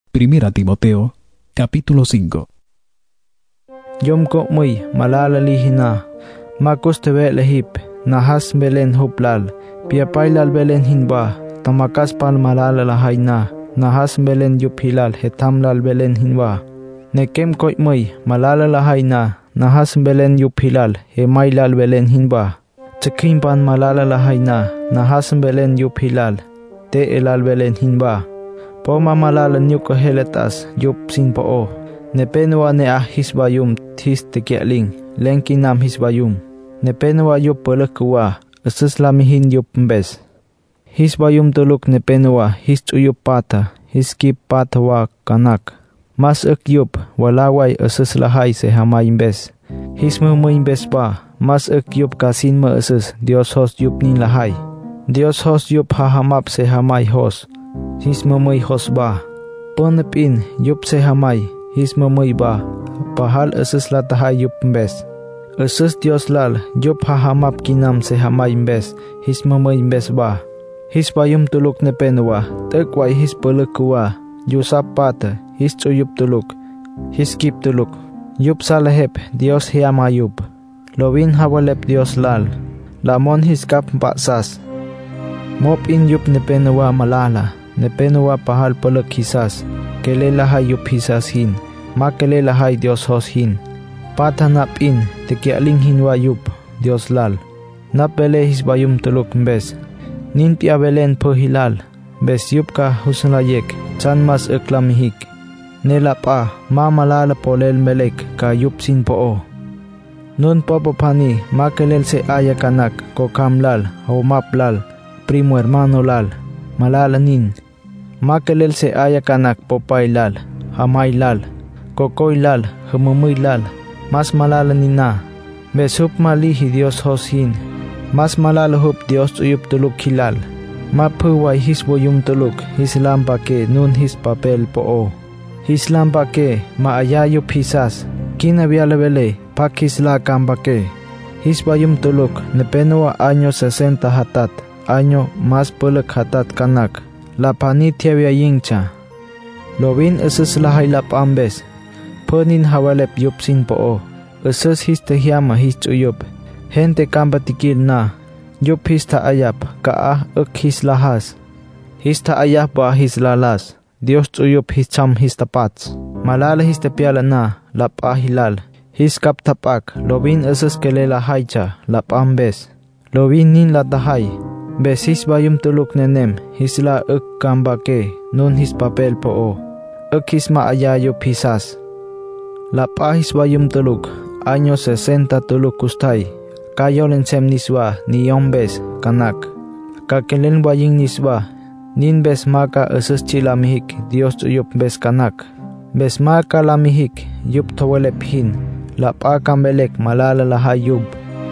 Primera Timoteo, capítulo 5. Yom ko muy malala lihina, makus tebe lehip, nahas belen huplal, piapailal belen hinba, tamakas pal malala lahaina, nahas belen yuphilal hetamlal belen hinba. Nekem ko muy malala lahaina, nahas belen yuphilal hemailal belen hinba. Cekim pan malala lahaina, nahas belen yuphilal, te elal belen hinba. Poma malala nyuko heletas yup sin po. Nepenwa ne hisbayum tis tekialing, lenkinam hisbayum. Nepenwa yup pelekua, lamihin yup mbes. Hisbayum tuluk nepenwa, tuyup pata, hiskip patawa kanak. Mas yup, walaway lahai se hamay mbes. Hismumuy mbes ba, mas yup kasin ma Dios hos yup nin lahay. Dios hos yup hahamap se hamay hos. Hismumuy hos ba. Ponepin yup se hamay. Hismumuy ba. Pahal latahay yup mbes. Dios lal yup hahamap kinam se hamay mbes. Hismumuy mbes ba. Hisbayum tuluk nepenwa. Tekway hispelekua. Yusap pata. Tuyup tuluk. Hiskip tuluk. Yup salahep Dios hiama yup. Lovin hawalep Dios lal. Lamon hiskap paksas. Mop in yup nepenwa malala. Nepenwa pahal pelek hisas. Kelelahay yup hisas hin. Ma kelelahay Dios hos hin. Pata nap in. Tekialing hinwa yup. Dios lal. Nap bele hisbayum tuluk mbes. Nin pia belen po hilal. Bes yup ka husnlayek. Chan mas lamihik. Nelapa ma malala polel melek ka yup sin po. Nun popopani makelel se aya kanak ko kamlal haumaplal primo hermano lal malala nin. Makelel se aya kanak popay lal hamay lal kokoy lal humumuy lal mas malala nina. Besup malihi Dios hosin mas malala hup Dios uyup tuluk hilal. Mapuway hisboyum tuluk hislam pake nun his papel po. Hislam pake maayayup hisas. Kinabialabele pakisla kambake. Hisbayum tuluk nepenwa año 60 hatat. Año mas pelek hatat kanak. Lapani tiawya yingcha. Lovin lahay lapambes. Ponin hawalep yup sin po. His tehiama his uyup. Gente kambatikil na. Yup his taayap kaa his lahas. His taayap ba his lalas. Dios uyup his cham his tapats. Malala his tepiala na, lap ahilal. His kap tapak, lovin kelela haicha, lap ambes. Lovin nin latahay. Bes his bayum tuluk nenem, his la kambake, nun his papel po. His maayayup hisas. Lap his bayum tuluk, año 60 tuluk kustay. Kayolen sem niswa, ni yombes, kanak. Kakelen baying niswa. Nin bes maka chilamihik Dios uyup bes kanak. Bes maka lamihik yup tawelep hin. Lapa kambelek malala lahay yup.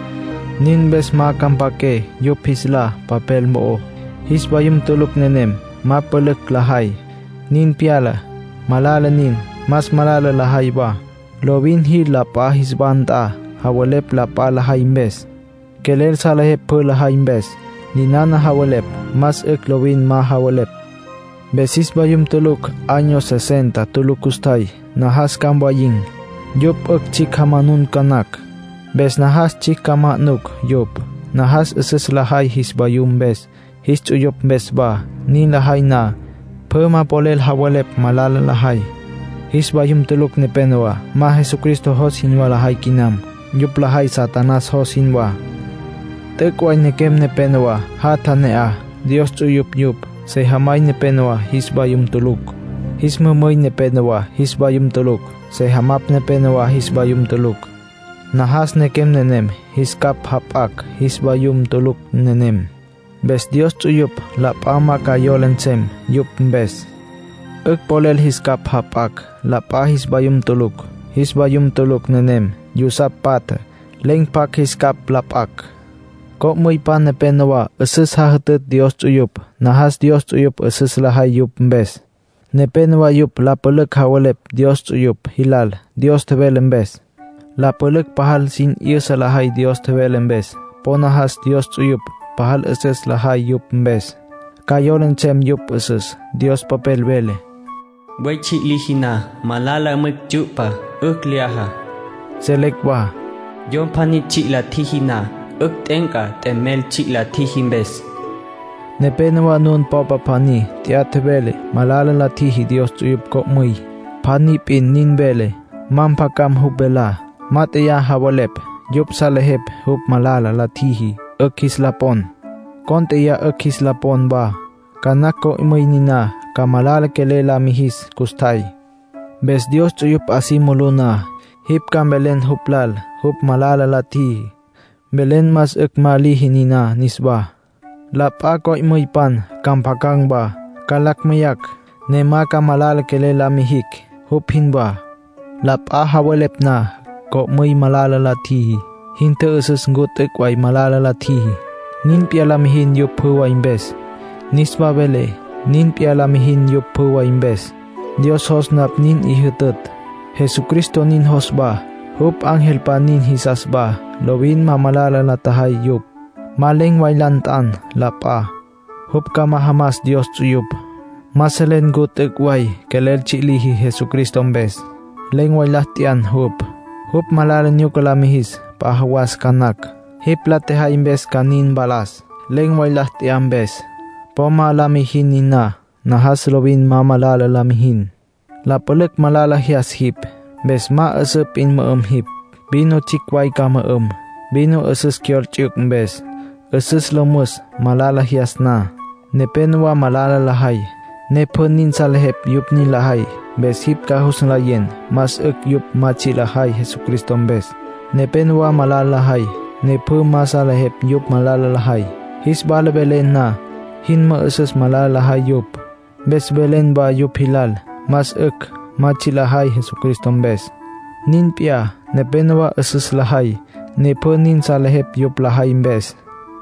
Nin bes makam pake yup hisla papel mo. Hisbayum tuluk nenem mapelek lahay. Nin piala malala nin mas malala lahay ba. Lovin hi lapa hisbanta hawalep lapa lahay mbes. Kelel salahep po lahay mbes. Ninana hawalep, mas lovin ma hawalep. Besis bayum tuluk, año 60 tuluk kustay, nahas kambaying. Yup chik hamanun kanak. Bes nahas chik kamanuk, yup. Nahas lahay his bayum bes. His uyup bes ba, nin lahay na. Pema polel hawalep malala lahay. His bayum tuluk nepenwa, ma Jesucristo hos hinwa lahay kinam. Yup lahay Satanas hos hinwa. Tekway nekem nepenwa, hatanea, Dios uyup yup, se hamay nepenwa, hisbayum tuluk. Hismumuy nepenwa, hisbayum tuluk, se hamap nepenwa, hisbayum tuluk. Nahas nekem nenem, hiskap hapak, hisbayum tuluk nenem. Bes Dios uyup, lapama kayolensem, yup mbes. Polel hiskap hapak, lapa hisbayum tuluk, hisbayum tuluk nenem, yusap pata, lengpak hiskap lapak. Ko muy pan nepenwa, hahatet Dios uyup, nahas Dios uyup lahay yup mbes. Nepenwa yup la pelek hawalep Dios uyup, hilal, Dios tebel mbes. La pelek pahal sin lahay Dios tebel mbes. Ponahas Dios uyup, pahal lahay yup mbes. Kayolen chem yup Dios papel vele. Buay chik lihina malala mek jupa liaha. Selekwa. Yon panit chik la tihina tenka temel chik la tihimbes. Nepenwa nun papa pani tiatebele malala la tihi Dios tuyup ko muy. Pani pin nin bele mampakam hubela mateya hawalep yup salehep hub malala la tihi lapon. Konte ya lapon ba kanako muy nina kamalala kelela mihis kustay. Bes Dios tuyup asimuluna hip kam belen huplal hub malala la tihi. Belen mas malihi nina nisba. Lap ako muy pan kampakang ba kalak mayak nema kamalala kelela mihik huphin ba. Lap hawalep na ko muy malala la tihi. Hinte usus ngut way malala la tihi. Nin pialamihin yup huwa imbes. Nisba bele nin pialamihin yup huwa imbes. Dios hosnap nin ihutut. Jesucristo nin hosba. Hup angel pa nin hisas ba. Lowin mamalala la tahay yup. Maleng wailantan lapa. Hup ka mahamas Dios tuyup. Maselen gut way kelel chilihi Jesucristo mbes. Leng wailahtian hup. Hup malala nyo kalamihis pahawas kanak. Hipla teha imbes kanin balas. Leng wailahtian bes. Poma lamihin nina. Nahas lobin mamalala lamihin. Lapalek malala hias hip. Bes ma asap in maam hip. Bino chikway ka maam. Bino asus kiol chuk mbes. Asus lomus malala hias na. Nepenwa malala lahay. Neponin salhep yup ni lahay. Bes hip kahus layen. Mas yup machi lahay Jesucristo mbes. Nepenwa malala lahay. Nepo masalahep yup malala lahay. His bala belen na. Hinma asus malala lahay yup. Bes belen ba yup hilal. Mas machi lahay Jesucristo mbes. Ninpia nepenwa asus lahay. Neponin salhep yup lahay mbes.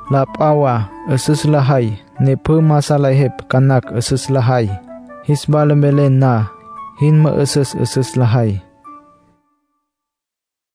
Lapawa asus lahay. Nepo masalahep kanak asus lahay. His bala belen na. Hinma asus lahay.